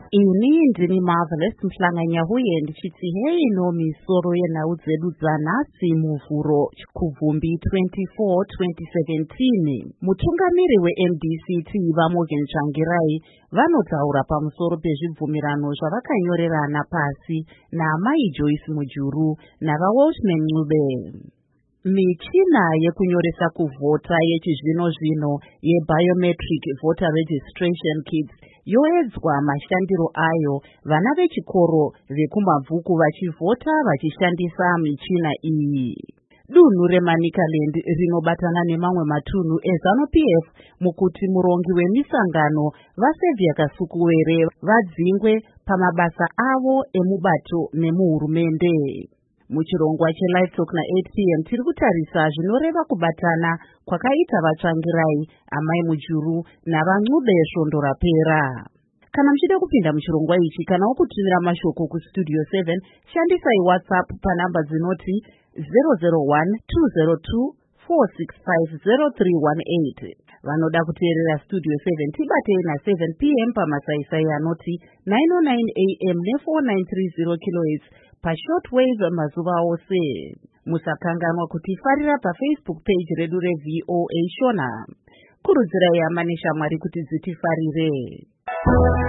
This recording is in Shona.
Ini ndini Marvelous Mhlanganya huye ndichiti hei no misoro yenhau dzedu dzanhasi muvhuro kubvumbi 24-2017. Mutungamiri weMDCT vaMorgan Tsvangirai vanotaura pamusoro pezvibvumirano zvavakanyorerana pasi naamai Joyce Mujuru navaWalshman Ncube. Michina yekunyoresa kuvhota yechizvino-zvino yeBiometric Voter Registration Kits yoedzwa mashandiro ayo, vana vechikoro vekumabvuku vachivhota vachishandisa michina iyi. Dunhu reManicaland rinobatana nemamwe matunhu eZANU-PF mukuti murongi wemisangano vaSevia Kasukuwere vadzingwe pamabasa avo emubato nemuhurumende. Muchirongwa cheLivetalk na8 p.m. tiri kutarisa zvinoreva kubatana kwakaita vaTsvangirai, amai Mujuru navaNcube svondo rapera. Kana muchida kupinda muchirongwa ichi kana wokutumira mashoko kustudio 7, shandisai WhatsApp panhamba dzinoti 001-202-465-0318. Vanoda kuteerera Studio 7 tibatei na7 p.m. pamasaisai anoti 909 a.m. ne4930 kHz pashortwave mazuva ose. Musakanganwa kutifarira paFacebook page redu reVOA Shona. Kurudzirai hama neshamwari kuti dzitifarire.